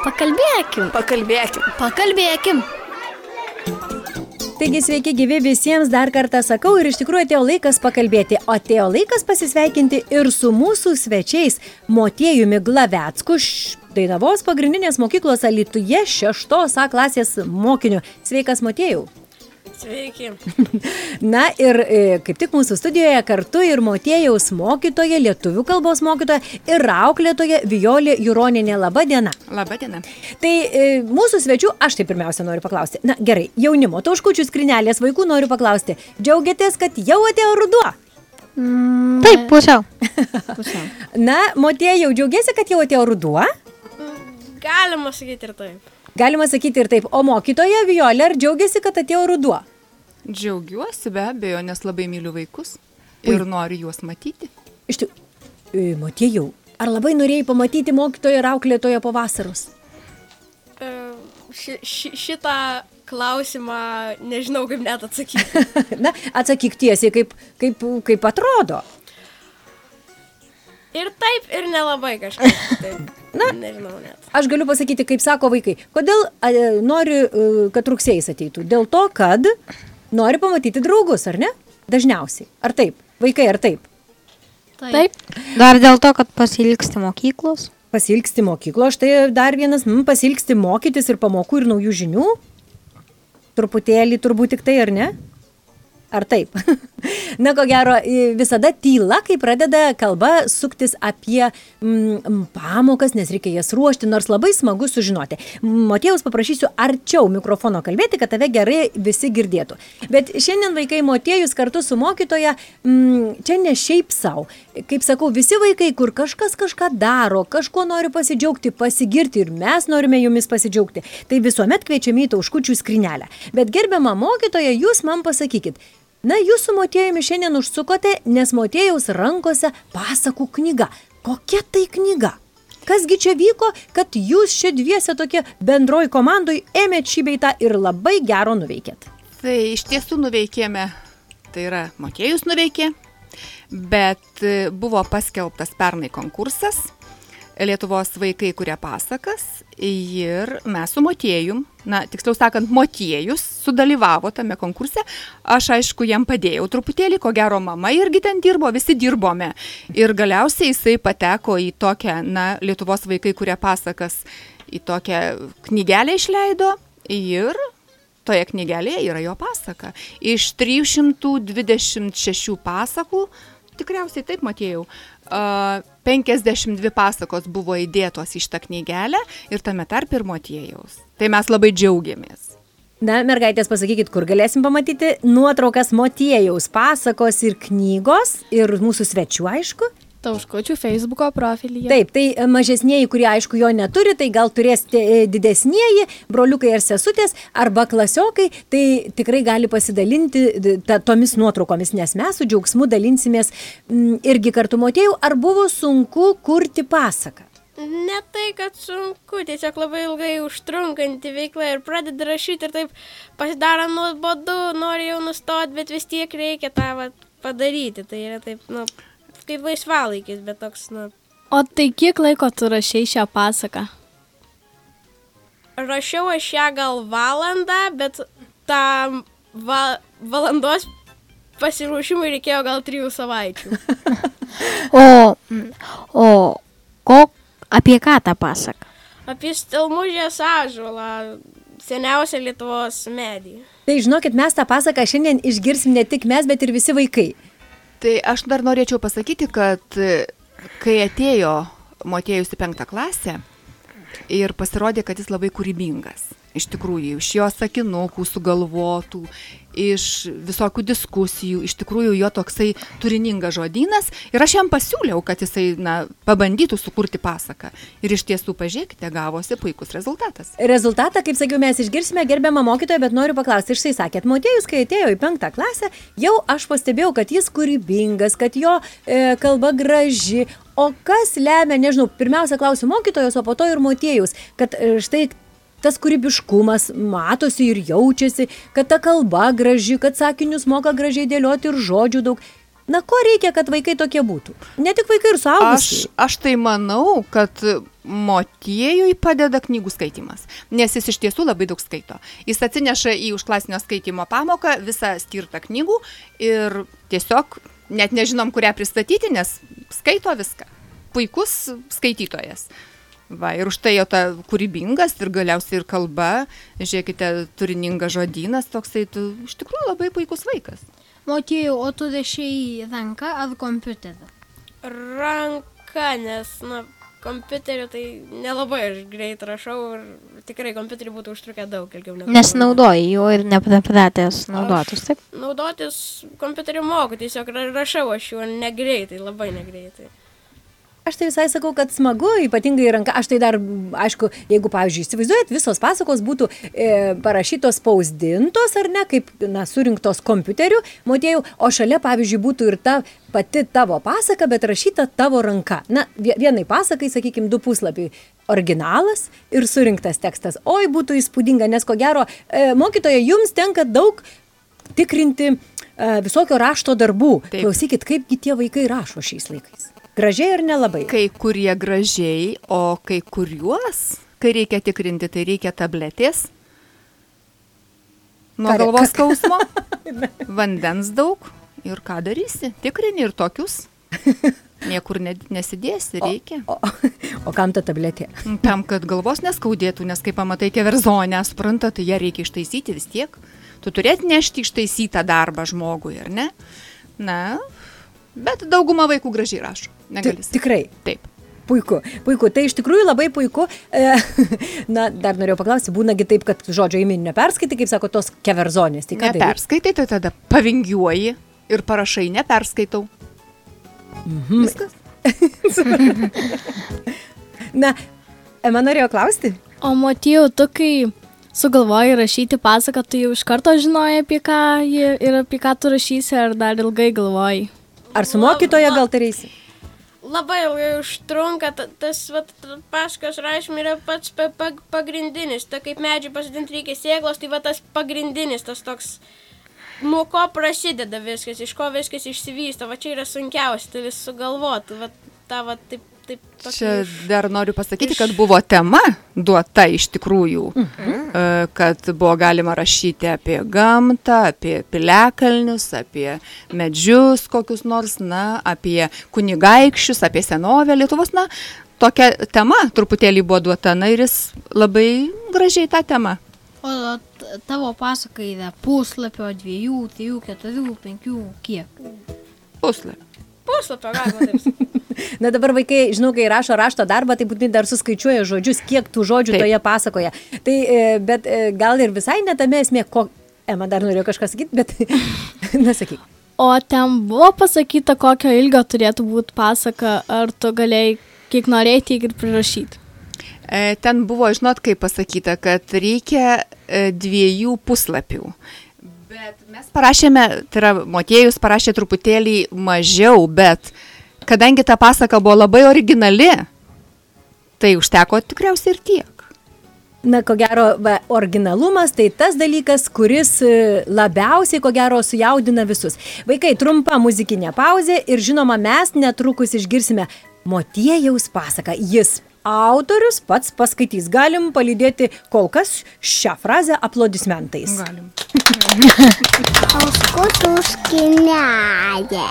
Pakalbėkim. Taigi sveiki gyvi visiems, dar kartą sakau, ir iš tikrųjų atėjo laikas pakalbėti, o atėjo laikas pasisveikinti ir su mūsų svečiais Motiejumi Glavecku, Dainavos pagrindinės mokyklos Alytuje 6 A klasės mokiniu. Sveikas, Motiejau. Sveiki. Na ir kaip tik mūsų studijoje kartu ir Motiejaus mokytoja, lietuvių kalbos mokytoja ir auklėtoja Vijolė Juronienė. Labą dieną. Labą dieną. Tai mūsų svečių, aš tai pirmiausia noriu paklausti. Na gerai, jaunimo, tauškučių skrinelės vaikų noriu paklausti. Džiaugiatės, kad jau atėjo ruduo? Taip, pusiau. Na, Motiejau, džiaugiasi, kad jau atėjo ruduo? Galima sakyti ir taip. Galima sakyti ir taip. O mokytoja Vijolė, ar džiaugiasi, kad atėjo ruduo? Džiaugiuosi be abejo, nes labai myliu vaikus ir noriu juos matyti. Motiejau, ar labai norėjai pamatyti mokytoją ir auklėtoją po vasaros? Šitą klausimą nežinau, kaip net atsakyti. Na, atsakyk tiesiai, kaip atrodo. Ir taip, ir nelabai kažkaip. Taip. Na, nežinau net. Aš galiu pasakyti, kaip sako vaikai. Kodėl nori, kad rugsėjais ateitų? Dėl to, kad nori pamatyti draugus, ar ne? Dažniausiai. Ar taip? Vaikai, ar taip? Taip. Dar dėl to, kad pasilgsti mokyklos. Pasilgsti mokyklos, štai dar vienas, pasilgsti mokytis ir pamokų ir naujų žinių. Truputėlį turbūt tik tai, ar ne? Ar taip? Na, ko gero, visada tyla, kai pradeda kalba suktis apie pamokas, nes reikia jas ruošti, nors labai smagu sužinoti. Motiejaus paprašysiu arčiau mikrofono kalbėti, kad tave gerai visi girdėtų. Bet šiandien vaikai Motiejus kartu su mokytoja, čia ne šiaip savo. Kaip sakau, visi vaikai, kur kažkas kažką daro, kažkuo nori pasidžiaugti, pasigirti ir mes norime jumis pasidžiaugti, tai visuomet kviečiami į tauškučių skrinelę. Bet gerbiama mokytoja, jūs man pasakykit, na, jūs su Motiejumi šiandien užsukote, nes Motiejaus rankose pasakų knyga. Kokia tai knyga? Kasgi čia vyko, kad jūs čia dviese tokie bendroj komandoj ėmėt šį beitą ir labai gero nuveikėt? Tai iš tiesų nuveikėme, tai yra Motiejus nuveikė, bet buvo paskelbtas pernai konkursas Lietuvos vaikai kuria pasakas ir mes su Motiejum, na, tiksliau sakant, Motiejus sudalyvavo tame konkurse. Aš, aišku, jam padėjau truputėlį, ko gero mama irgi ten dirbo, visi dirbome. Ir galiausiai jisai pateko į tokią, na, Lietuvos vaikai kuria pasakas, į tokią knygelę išleido ir toje knygelėje yra jo pasaka. Iš 326 pasakų, tikriausiai taip, Motiejau, 52 pasakos buvo įdėtos į šitą knygelę ir tame tarp ir Motiejaus. Tai mes labai džiaugiamės. Na, mergaitės, pasakykit, kur galėsim pamatyti nuotraukas Motiejaus pasakos ir knygos ir mūsų svečių, aišku? Tauškučių Facebooko profilyje. Taip, tai mažesnieji, kurie aišku jo neturi, tai gal turėsite didesnieji, broliukai ir sesutės arba klasiokai, tai tikrai gali pasidalinti tomis nuotraukomis, nes mes su džiaugsmu dalinsimės irgi kartu. Motiejau, ar buvo sunku kurti pasaką? Ne tai, kad sunku, tiesiog labai ilgai užtrunkanti veikla ir pradedi rašyti ir taip pasidaro nuobodu, nori jau nustoti, bet vis tiek reikia tą padaryti. Tai yra taip, kaip laisvalaikis, bet toks, O tai kiek laiko tu rašei šią pasaką? Rašiau aš ją gal valandą, bet tą valandos pasiruošimui reikėjo gal 3 savaičių. Apie ką tą pasaką? Apie Stelmužės ąžuolą, seniausią Lietuvos medį. Tai žinokit, mes tą pasaką šiandien išgirsim ne tik mes, bet ir visi vaikai. Tai aš dar norėčiau pasakyti, kad kai atėjo Motiejus į 5 klasę ir pasirodė, kad jis labai kūrybingas. Iš tikrųjų, iš jo sakinukų sugalvotų, iš visokių diskusijų, iš tikrųjų jo toksai turiningas žodynas. Ir aš jam pasiūliau, kad jisai, pabandytų sukurti pasaką. Ir iš tiesų, pažiūrėkite, gavosi puikus rezultatas. Rezultatą, kaip sakiau, mes išgirsime, gerbiamą mokytoją, bet noriu paklausti, štai sakėt, Motiejus, kai atėjo į 5 klasę, jau aš pastebėjau, kad jis kūrybingas, kad jo kalba graži. O kas lemia, nežinau, pirmiausia klausiu mokytojos, o po to ir Motiejus, kad štai tas kūrybiškumas matosi ir jaučiasi, kad ta kalba graži, kad sakinius moka gražiai dėlioti ir žodžių daug. Na, ko reikia, kad vaikai tokie būtų? Ne tik vaikai ir suaugusiai. Aš tai manau, kad motiejui padeda knygų skaitymas, nes jis iš tiesų labai daug skaito. Jis atsineša į užklasinio skaitymo pamoką visą skirtą knygų ir tiesiog net nežinom, kurią pristatyti, nes skaito viską. Puikus skaitytojas. Va, ir už tai jo ta kūrybingas ir galiausiai ir kalba, žiūrėkite, turiningas žodynas, toksai, tu iš tikrųjų labai puikus vaikas. Motiejau, o tu rašai ranką ar kompiuteriu? Ranka, nes, kompiuteriu tai nelabai aš greit rašau ir tikrai kompiuteriu būtų užtrukę daug ilgiau. Nes naudoji jo ir nepratęs naudotis, taip? Naudotis kompiuteriu moku, tiesiog rašau aš juo negreitai, labai negreitai. Aš tai visai sakau, kad smagu, ypatingai ranka. Aš tai dar, aišku, jeigu, pavyzdžiui, įsivaizduojat, visos pasakos būtų parašytos spausdintos, ar ne, kaip, surinktos kompiuteriu, Motiejau, o šalia, pavyzdžiui, būtų ir ta pati tavo pasaka, bet rašyta tavo ranka. Na, vienai pasakai, sakykime, 2 puslapiai originalas ir surinktas tekstas. Oi, būtų įspūdinga, nes ko gero, mokytoja, jums tenka daug tikrinti visokio rašto darbų. Taip. Klausykit, kaipgi tie vaikai rašo šiais laikais. Gražiai ar nelabai? Kai kurie gražiai, o kai kuriuos, kai reikia tikrinti, tai reikia tabletės, nuo galvos skausmo, vandens daug ir ką darysi? Tikrini ir tokius. Niekur nesidėsi, reikia. O kam ta tabletė? Tam, kad galvos neskaudėtų, nes kai pamatai keverzonę, supranta, tai ją reikia ištaisyti vis tiek. Tu turėti nešti ištaisytą darbą žmogui, ar ne? Na, bet dauguma vaikų gražiai rašo. Negalisi. Tikrai? Taip. Puiku, puiku. Tai iš tikrųjų labai puiku. Na, dar norėjau paklausti, būnagi taip, kad žodžio įminį neperskaitai, kaip sako, tos keverzonės. Tai neperskaitai, tai tada pavingiuoji ir parašai neperskaitau. Viskas. Na, Ema norėjo klausti? O Motiejau, tu kai sugalvojai rašyti pasaką, tu jau iš karto žinojai, apie ką ir apie ką tu rašysi, ar dar ilgai galvojai? Ar su mokytoja gal tareisi? Labai ilgai užtrunka, tas pasakos rašymai yra pats pagrindinis. Ta kaip medžiai pasidinti reikia sėklos, tai tas pagrindinis, tas toks, nuo ko prasideda viskas, iš ko viskas išsivysto. Va čia yra sunkiausia, tai vis sugalvoti. Taip, čia dar noriu pasakyti, kad buvo tema duota iš tikrųjų, kad buvo galima rašyti apie gamtą, apie piliakalnius, apie medžius kokius nors, apie kunigaikščius, apie senovę Lietuvos, tokia tema truputėlį buvo duota, ir jis labai gražiai tą temą. O tavo pasakai yra puslapio 2, 3, 4, 5, kiek? Puslapio, galima taip sakyti. Na dabar vaikai, žinau, kai rašo rašto darbą, tai būtinai dar suskaičiuoja žodžius, kiek tų žodžių toje pasakoje. Tai, bet gal ir visai netame esmė, Ema dar norėjo kažką sakyti, bet nesakyk. O ten buvo pasakyta, kokio ilgio turėtų būti pasaka, ar tu galėjai, kiek norėjai, tiek ir prirašyti? Ten buvo, žinot, kaip pasakyta, kad reikia 2 puslapių. Bet mes parašėme, tai yra Motiejus parašė truputėlį mažiau, bet kadangi ta pasaka buvo labai originali, tai užteko tikriausiai ir tiek. Na, ko gero, originalumas tai tas dalykas, kuris labiausiai, ko gero, sujaudina visus. Vaikai, trumpa muzikinė pauzė ir žinoma, mes netrukus išgirsime Motiejaus pasaką. Jis autorius pats paskaitys. Galim palydėti kol kas šią frazę aplodismentais. Galim. Skutuškinėje.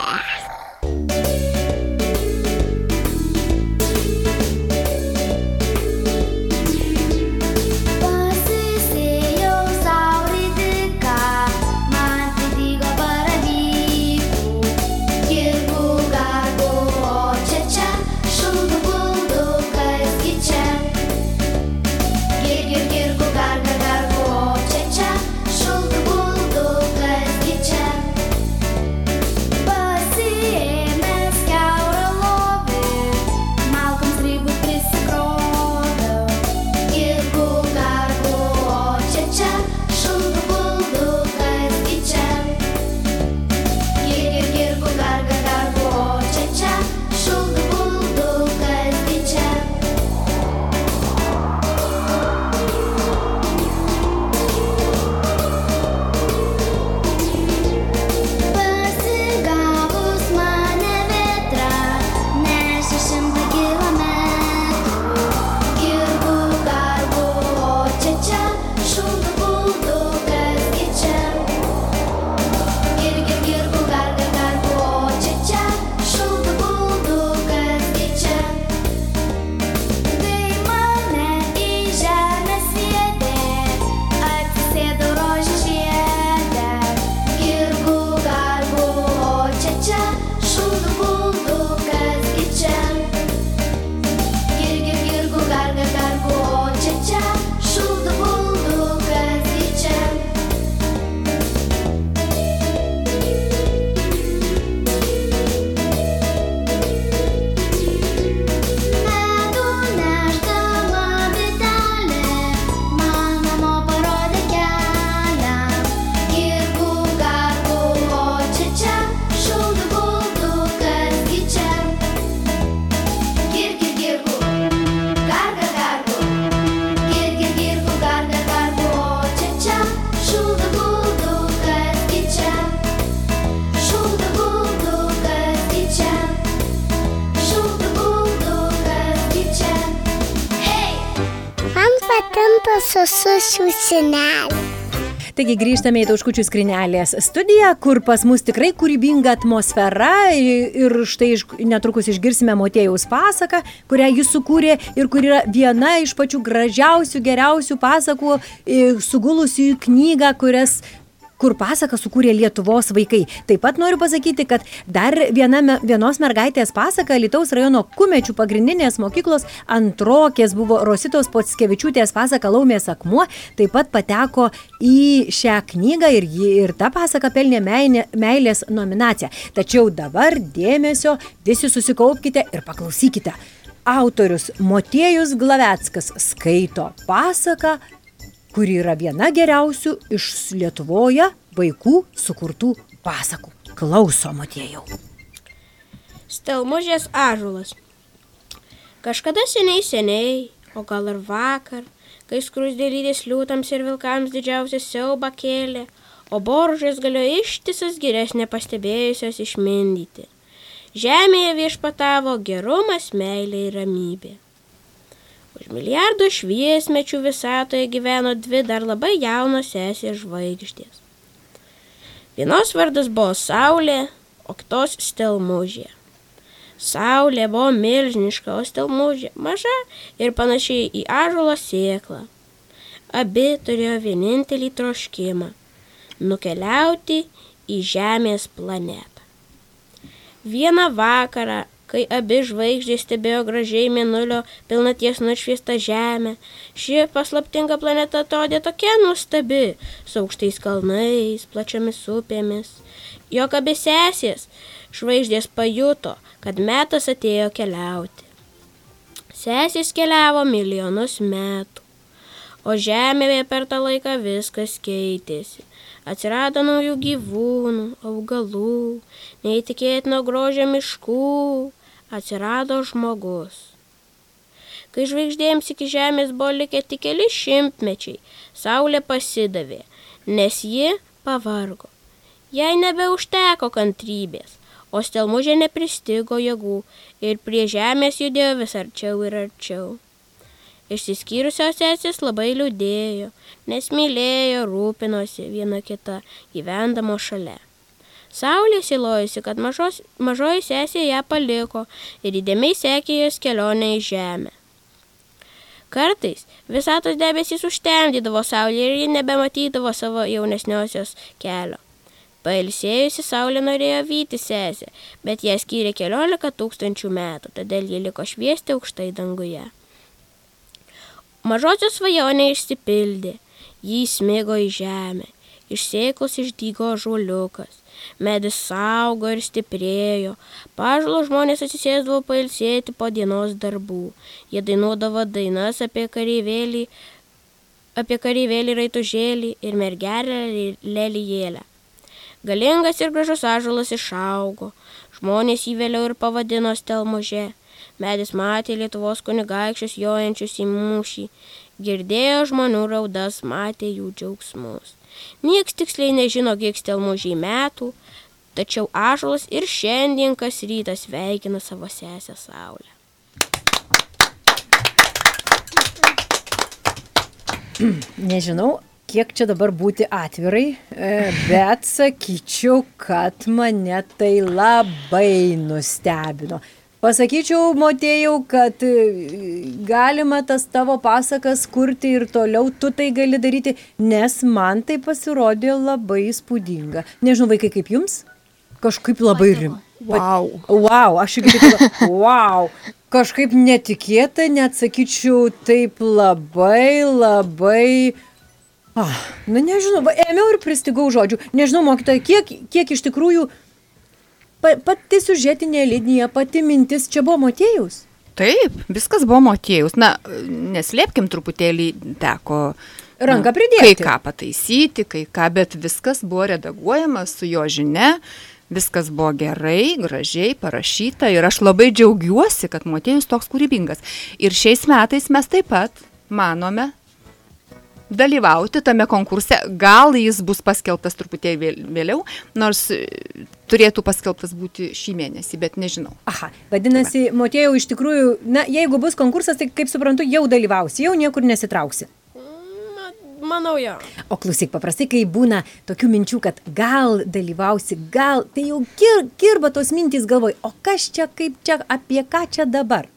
Pasiėmęs Man patinka sususių senelį. Taigi grįžtame į Tauškučių skrynelės studiją, kur pas mus tikrai kūrybinga atmosfera ir štai netrukus išgirsime Motiejaus pasaką, kurią jis sukūrė ir kur yra viena iš pačių gražiausių, geriausių pasakų sugulusių į knygą, kur pasaką sukūrė Lietuvos vaikai. Taip pat noriu pasakyti, kad dar vienos mergaitės pasaka Alytaus rajono Kumečių pagrindinės mokyklos antrokės buvo Rositos Pockevičiūtės pasaka Laumės akmuo, taip pat pateko į šią knygą ir ta pasaka pelnė meilės nominaciją. Tačiau dabar dėmesio, visi susikaupkite ir paklausykite. Autorius Motiejus Glaveckas skaito pasaką, kuri yra viena geriausių iš Lietuvoje vaikų sukurtų pasakų. Klauso, Motiejau. Stelmužės ąžuolas. Kažkada seniai, o gal ir vakar, kai skruzdėlytės liūtams ir vilkams didžiausią siaubą kėlė, o boržės galėjo ištisas girias nepastebėjusios išmindyti. Žemėje viešpatavo gerumas, meilė ir ramybė. Už milijardų šviesmečių visatoje gyveno dvi dar labai jaunos sesės žvaigždės. Vienos vardas buvo Saulė, o kitos Stelmužė. Saulė buvo milžiniška, o Stelmužė maža ir panašiai į ąžuolo sėklą. Abi turėjo vienintelį troškimą – nukeliauti į Žemės planetą. Vieną vakarą, kai abi žvaigždės stebėjo gražiai mėnulio pilnaties nušviestą žemę, ši paslaptinga planeta atrodė tokia nuostabi, su aukštais kalnais, plačiomis upėmis, jog abi sesės žvaigždės pajuto, kad metas atėjo keliauti. Sesės keliavo milijonus metų, o žemėje per tą laiką viskas keitėsi. Atsirado naujų gyvūnų, augalų, neįtikėtino grožio miškų, atsirado žmogus. Kai žvaigždėms iki žemės buvo likę tik keli šimtmečiai, Saulė pasidavė, nes ji pavargo. Jai nebeužteko kantrybės, o Stelmužė nepristigo jėgų ir prie žemės judėjo vis arčiau ir arčiau. Išsiskyrusios sesės labai liūdėjo, nes mylėjo, rūpinosi viena kita, gyvendamo šalia. Saulė silojusi, kad mažoji sesė ją paliko ir įdėmiai sekė jos kelionę į žemę. Kartais visatos debesys užtemdydavo Saulę ir ji nebematydavo savo jaunesniosios kelio. Pailsėjusi Saulė norėjo vyti sesę, bet ją skyrė 14 000 metų, todėl ji liko šviesti aukštai danguje. Mažosios svajonė išsipildė, jį įsmigo į žemę, iš sėklos išdygo ąžuoliukas, medis saugo ir stiprėjo, pažalo žmonės atsisėsdavo pailsėti po dienos darbų, jie dainuodavo dainas apie kareivėlį raitužėlį ir mergelę Lelijėlę. Galingas ir gražus ąžuolas išaugo, žmonės jį vėliau ir pavadino Stelmuže. Medis matė Lietuvos kunigaikščius jojančius į mūšį, girdėjo žmonių raudas, matė jų džiaugsmus. Nieks tiksliai nežino, kiek Stelmužei metų, tačiau ąžuolas ir šiandien kas rytą sveikina savo sesę Saulę. Nežinau, kiek čia dabar būti atvirai, bet sakyčiau, kad mane tai labai nustebino. Pasakyčiau, Motiejau, kad galima tas tavo pasakas kurti ir toliau tu tai gali daryti, nes man tai pasirodė labai įspūdinga. Nežinau, vaikai, kaip jums? Kažkaip labai Wow, aš irgi taip, wow. Kažkaip netikėta, net sakyčiau, taip labai, nežinau, ėmiau ir pristigau žodžių. Nežinau, mokytoja, kiek iš tikrųjų pati siužetinė linija, pati mintis, čia buvo Motiejaus? Taip, viskas buvo Motiejaus. Na, neslėpkim truputėlį, teko ranką pridėti. Kai ką pataisyti, kai ką, bet viskas buvo redaguojama su jo žinia, viskas buvo gerai, gražiai parašyta ir aš labai džiaugiuosi, kad Motiejus toks kūrybingas. Ir šiais metais mes taip pat manome, dalyvauti tame konkurse. Gal jis bus paskelbtas truputėlį vėliau, nors turėtų paskelbtas būti šį mėnesį, bet nežinau. Aha, vadinasi, Motiejau, iš tikrųjų, na, jeigu bus konkursas, tai kaip suprantu, jau dalyvausi, jau niekur nesitrauksi. Manau, jo. O klausyk, paprastai, kai būna tokių minčių, kad gal dalyvausi, gal, tai jau kirba tos mintys galvoj, o kas čia, kaip čia, apie ką čia dabar?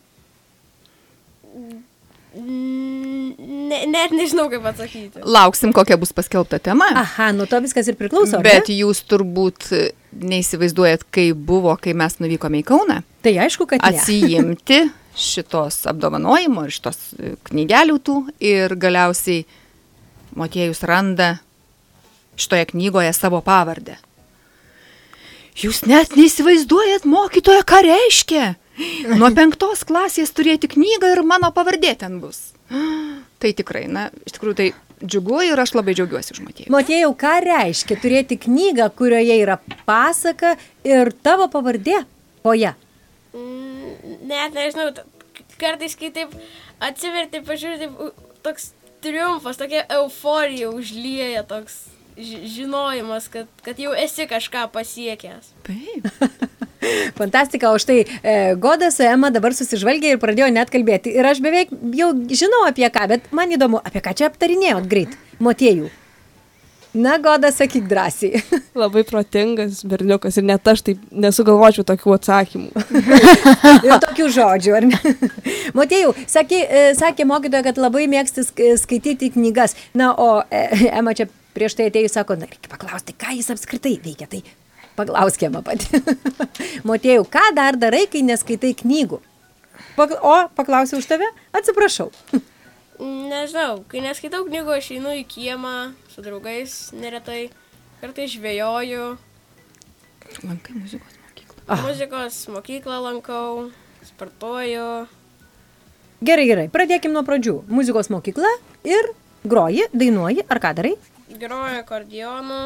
Net nežinau, kaip atsakyti. Lauksim, kokia bus paskelbta tema. Aha, nuo to viskas ir priklauso, Bet ne? jūs turbūt neįsivaizduojat, kai buvo, kai mes nuvykome į Kauną, Tai aišku, kad ne. atsijimti šitos apdovanojimo ir šitos knygelių tų ir galiausiai Motiejus randa šitoje knygoje savo pavardę. Jūs net neįsivaizduojat, mokytoja, ką reiškia? Nuo 5 klasės turėti knygą ir mano pavardė ten bus. Tai tikrai, na, iš tikrųjų tai džiugu ir aš labai džiaugiuosi už Motiejų. Motiejau, ką reiškia turėti knygą, kurioje yra pasaka ir tavo pavardė po ją? Net nežinau, kartais, kai taip atsiverti, pažiūrėti, taip, toks triumfas, tokia euforija užlieja, toks žinojimas, kad jau esi kažką pasiekęs. Taip. Fantastika, o štai Goda su Ema dabar susižvalgė ir pradėjo net kalbėti. Ir aš beveik jau žinau apie ką, bet man įdomu, apie ką čia aptarinėjot greit, Motiejų. Na, Goda, sakyk drąsiai. Labai protingas berniukas ir net aš taip nesugalvočiau tokių atsakymų. Ir tokių žodžių, ar ne? Motiejau, sakė mokytoja, kad labai mėgsti skaityti knygas. Na, o Ema čia prieš tai atėjus sako, na, reikia paklausti, ką jis apskritai veikia. Tai paklausk Ema pati. Motiejau, ką dar darai, kai neskaitai knygų? Paklausiu už tave? Atsiprašau. Nežinau, kai neskaitau knygų, aš einu į kiemą su draugais neretai, kartais žvejoju. Lankai muzikos mokyklą. Muzikos mokyklą lankau, sportuoju. Gerai, pradėkim nuo pradžių. Muzikos mokykla ir groji, dainuoji, ar ką darai? Groju akordeonu.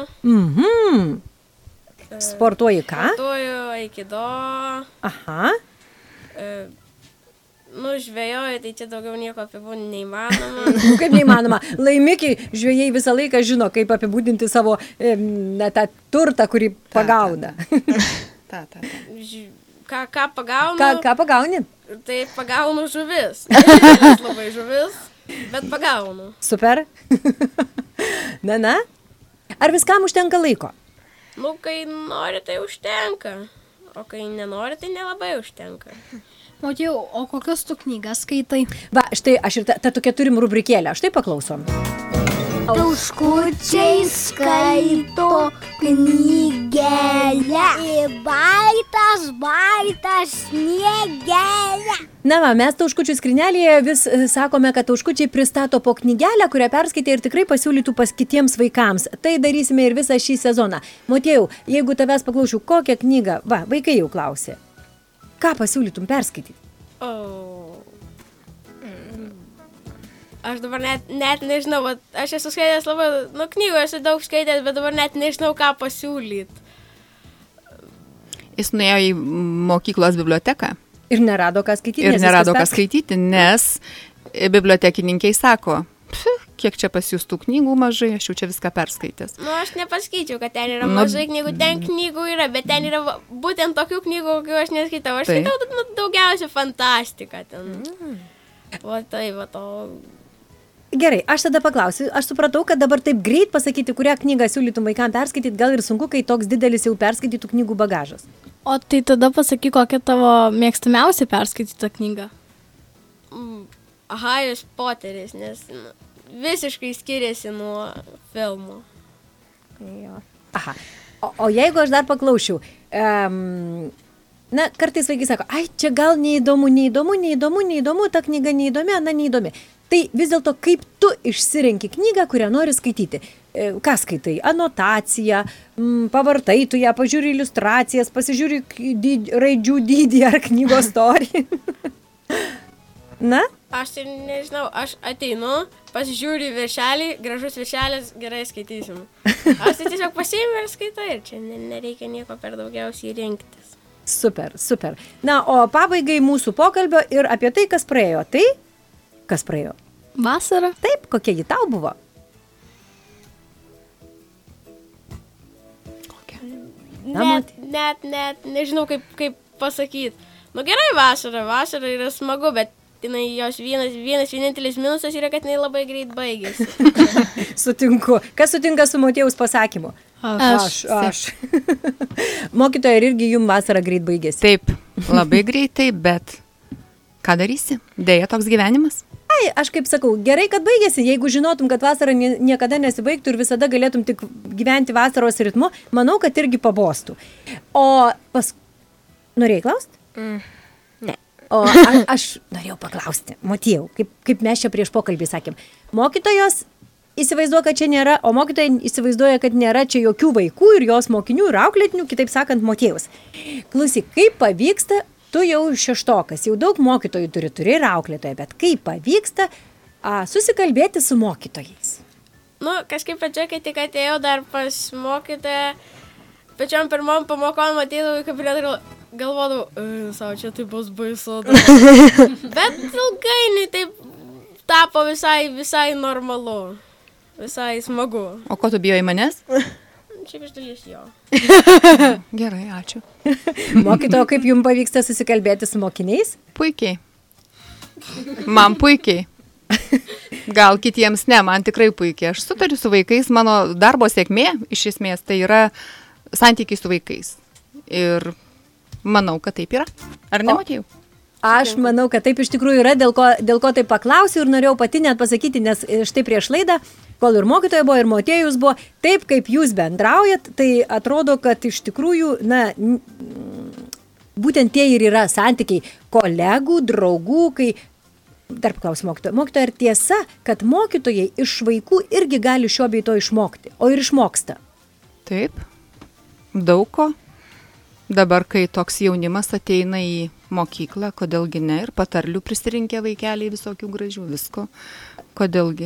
Sportuoji ką? Sportuoju aikido. Aha. Žvejoju, tai čia daugiau nieko apibūdinti neįmanoma. Kaip neįmanoma. Laimikiai žvejai visą laiką žino, kaip apibūdinti savo tą turtą, kurį pagauna. Ką pagaunu? Ką pagauni? Tai pagaunu žuvis. Labai žuvis, bet pagaunu. Super. Na. Ar viskam užtenka laiko? Kai nori, tai užtenka. O kai nenori, tai nelabai užtenka. Motiejau, o kokias tu knygas skaitai? Va, štai aš ir tą tokią turim rubrikėlę. Štai paklausom. Tauškučiai skaito knygelę. Baitas sniegelę. Na va, mes Tauškučių skrynelėje vis sakome, kad Tauškučiai pristato po knygelę, kurią perskaitė ir tikrai pasiūlytų pas kitiems vaikams. Tai darysime ir visą šį sezoną. Motiejau, jeigu tavęs paklausiu, kokią knygą, va, vaikai jau klausė. Ką pasiūlytum perskaityti? Aš dabar net nežinau, aš esu skaitęs labai, knygų esu daug skaitęs, bet dabar net nežinau, ką pasiūlyti. Jis nuėjo į mokyklos biblioteką. Ir nerado ką skaityti. Ir nerado ką skaityti, nes bibliotekininkai sako, kiek čia pas jūs tų knygų mažai, aš jau čia viską perskaitęs. Aš nepaskaičiau, kad ten yra mažai knygų, ten knygų yra, bet ten yra būtent tokių knygų, kokių aš neskaitau. Aš skaitau daugiausia fantastiką ten. Gerai, aš tada paklausiu, aš supratau, kad dabar taip greit pasakyti, kurią knygą siūlytum vaikams perskaityti, gal ir sunku, kai toks didelis jau perskaitytų knygų bagažas. O tai tada pasakyk, kokia tavo mėgstamiausia perskaityta knyga? Haris Poteris, nes visiškai skiriasi nuo filmų. Aha, o jeigu aš dar paklausčiau, na, kartais vaikai sako, ai, čia gal neįdomu, ta knyga neįdomi, ana neįdomi. Tai vis dėlto, kaip tu išsirenki knygą, kurią nori skaityti? Ką skaitai? Anotaciją, pavartai tu ją, pažiūri iliustracijas, pasižiūri raidžių dydį ar knygos storį. Na? Aš tai nežinau, aš ateinu, pasižiūriu viršelį, gražus viršelis, gerai skaitysim. Aš tai tiesiog pasiimu ir skaitau ir čia nereikia nieko per daugiausiai rinktis. Super. Na, o pabaigai mūsų pokalbio ir apie tai, kas praėjo. Tai, kas praėjo? Vasara. Taip, kokia ji tau buvo? net nežinau kaip pasakyti. Nu gerai, vasara yra smagu, bet jinai jos vienintelis minusas yra, kad jinai labai greit baigėsi. Sutinku. Kas sutinka su Motiejaus pasakymu? Aš. Mokytoja, irgi jum vasara greit baigėsi. Taip, labai greitai, bet ką darysi? Deja, toks gyvenimas. Ai, aš kaip sakau, gerai, kad baigėsi. Jeigu žinotum, kad vasara niekada nesibaigtų ir visada galėtum tik gyventi vasaros ritmu, manau, kad irgi pabostų. O norėjai klausti? Ne. O aš norėjau paklausti, Motiejau, kaip mes čia prieš pokalbį sakėm. Mokytojos įsivaizduoja, kad čia nėra, o mokytojai įsivaizduoja, kad nėra čia jokių vaikų ir jos mokinių ir auklėtinių, kitaip sakant, Motiejaus. Klausyk, kaip pavyksta, tu jau 6, jau daug mokytojų turi ir auklėtoją, bet kaip pavyksta susikalbėti su mokytojais? Nu, kažkaip pradžia, kai tik atėjau dar pas mokytoją, pačiom pirmom pamokom ateidavau į kabinetą ir galvodavau, savo čia tai bus baisu. Bet ilgainiui taip tapo visai normalu, visai smagu. O ko tu bijojai manęs? Šiaip iš dalies jo. Gerai, ačiū. Mokytojo, kaip jums pavyksta susikalbėti su mokiniais? Puikiai. Man puikiai. Gal kitiems ne, man tikrai puikiai. Aš sutariu su vaikais, mano darbo sėkmė iš esmės tai yra santykiai su vaikais. Ir manau, kad taip yra. Ar ne, Motiejau? Aš manau, kad taip iš tikrųjų yra, dėl ko taip paklausiu ir norėjau pati net pasakyti, nes štai prieš laidą, kol ir mokytoja buvo, ir Motiejus buvo, taip kaip jūs bendraujat, tai atrodo, kad iš tikrųjų, būtent tie ir yra santykiai kolegų, draugų, kai, dar paklausiu mokytoja, ar tiesa, kad mokytojai iš vaikų irgi gali šio bei to išmokti, o ir išmoksta? Taip, daug ko. Dabar, kai toks jaunimas ateina į mokyklą, kodėlgi ne, ir patarlių prisirinkė vaikeliai visokių gražių, visko, kodėlgi.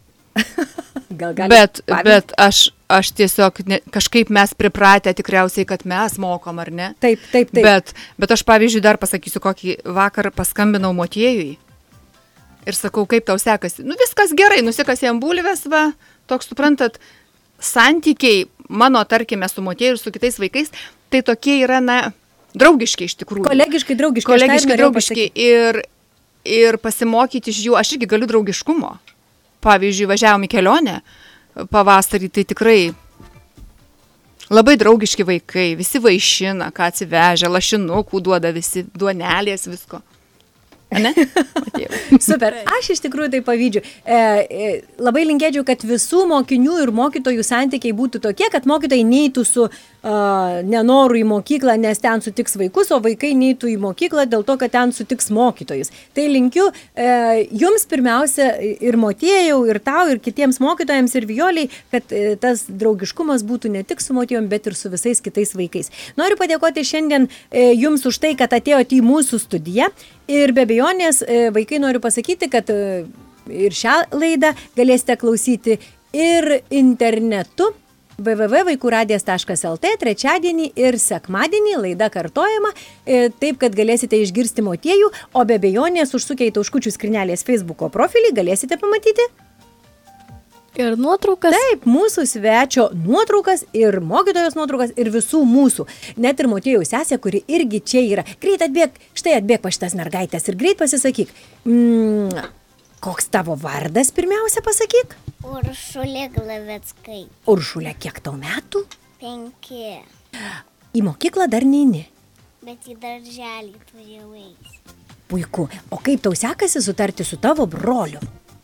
Bet aš tiesiog, kažkaip mes pripratę tikriausiai, kad mes mokom, ar ne? Taip. Bet aš, pavyzdžiui, dar pasakysiu, kokį vakar paskambinau Motiejui ir sakau, kaip tau sekasi. Nu, viskas gerai, nusikasi jam bulves, va, toks, suprantat, santykiai mano, tarkime, su Motieju ir su kitais vaikais, tai tokie yra, draugiški iš tikrųjų. Kolegiškai draugiški. Ir pasimokyti iš jų, aš irgi galiu draugiškumo. Pavyzdžiui, važiavom į kelionę pavasarį, tai tikrai labai draugiški vaikai, visi vaišina, ką atsivežia, lašinukų duoda visi, duonelės, visko. Ne? Super, aš iš tikrųjų tai pavydžiu. Labai linkėčiau, kad visų mokinių ir mokytojų santykiai būtų tokie, kad mokytojai neitų su nenoru į mokyklą, nes ten sutiks vaikus, o vaikai neitų į mokyklą dėl to, kad ten sutiks mokytojus. Tai linkiu jums pirmiausia ir Motiejau, ir tau, ir kitiems mokytojams, ir Vijoliai, kad tas draugiškumas būtų ne tik su Motiejum, bet ir su visais kitais vaikais. Noriu padėkoti šiandien jums už tai, kad atėjote į mūsų studiją. Ir be abejonės, vaikai, noriu pasakyti, kad ir šią laidą galėsite klausyti ir internetu www.vaikuradio.lt trečiadienį ir sekmadienį laida kartojama, taip, kad galėsite išgirsti Motiejų, o be abejonės užsukę į Tauškučių skrynelės Facebooko profilį galėsite pamatyti. Ir nuotraukas. Taip, mūsų svečio nuotraukas ir mokytojos nuotraukas ir visų mūsų. Net ir Motiejaus sesė, kuri irgi čia yra. Greit atbėg, štai atbėg pa šitas mergaitės ir greit pasisakyk. Koks tavo vardas pirmiausia pasakyk? Uršulė Glaveckai. Uršulė, kiek tau metų? 5. Į mokyklą dar neini. Bet į darželį turėjau eiti. Puiku. O kaip tau sekasi sutarti su tavo broliu?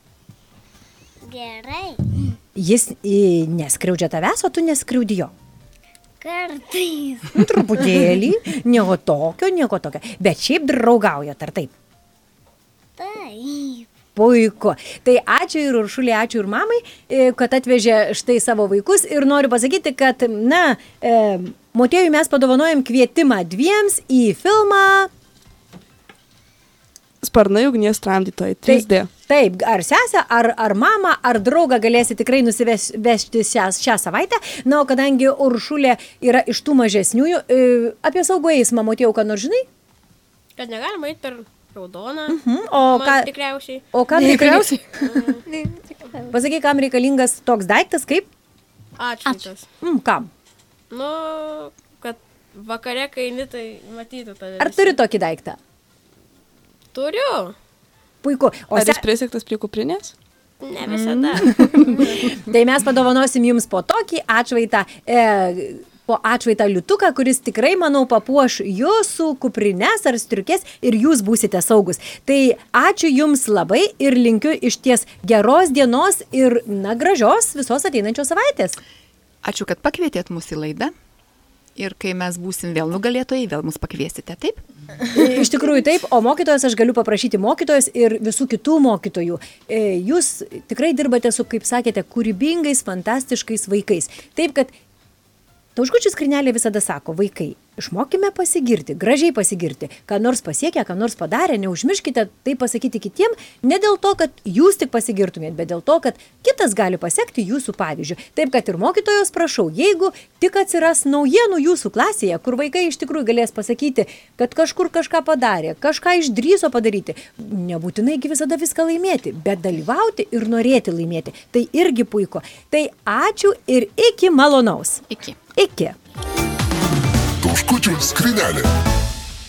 Gerai. Jis neskriaudžia tavęs, o tu neskriaudi jo. Kartais. Truputėlį, nieko tokio. Bet šiaip draugaujat, ar taip? Taip. Puiku. Tai ačiū ir Uršulė, ačiū ir mamai, kad atvežė štai savo vaikus. Ir noriu pasakyti, kad, Motiejui mes padovanojam kvietimą 2 į filmą Sparnai ugnies tramdytojai, 3D. Taip, ar sesę, ar mamą, ar draugą galėsi tikrai nusivežti šią savaitę. Na, o kadangi Uršulė yra iš tų mažesniųjų, apie saugų eismą, Motiejau, ką nors žinai? Kad negalima eiti per raudoną. Tikriausiai. O kam tikriausiai? Pasakyk, kam reikalingas toks daiktas, kaip? Atšvaitas. Kam? Nu, Vakare, kai eini, tai matytų tave. Ar turi tokį daiktą? Turiu. Puiku. O Ar jis prisiktas prie kuprinės? Ne visada. Tai mes padovanosim jums po tokį atšvaitą, po atšvaitą liutuką, kuris tikrai, manau, papuoš jūsų kuprines ar striukės ir jūs būsite saugus. Tai ačiū jums labai ir linkiu išties geros dienos ir, gražios visos ateinančios savaitės. Ačiū, kad pakvietėt mus į laidą. Ir kai mes būsim vėl nugalėtojai, vėl mus pakviesite, taip? Iš tikrųjų taip, o mokytojas aš galiu paprašyti mokytojos ir visų kitų mokytojų. Jūs tikrai dirbate su, kaip sakėte, kūrybingais, fantastiškais vaikais. Taip, kad Tauškučių skrynelė visada sako, vaikai, išmokime pasigirti, gražiai pasigirti, ką nors pasiekę, ką nors padarę, neužmirškite tai pasakyti kitiem, ne dėl to, kad jūs tik pasigirtumėt, bet dėl to, kad kitas gali pasiekti jūsų pavyzdžių. Taip, kad ir mokytojos prašau, jeigu tik atsiras naujienų jūsų klasėje, kur vaikai iš tikrųjų galės pasakyti, kad kažkur kažką padarė, kažką išdrįso padaryti, nebūtinai visada viską laimėti, bet dalyvauti ir norėti laimėti. Tai irgi puiku. Tai ačiū ir iki malonaus. Iki. Iki. Tauškučių skrynelė.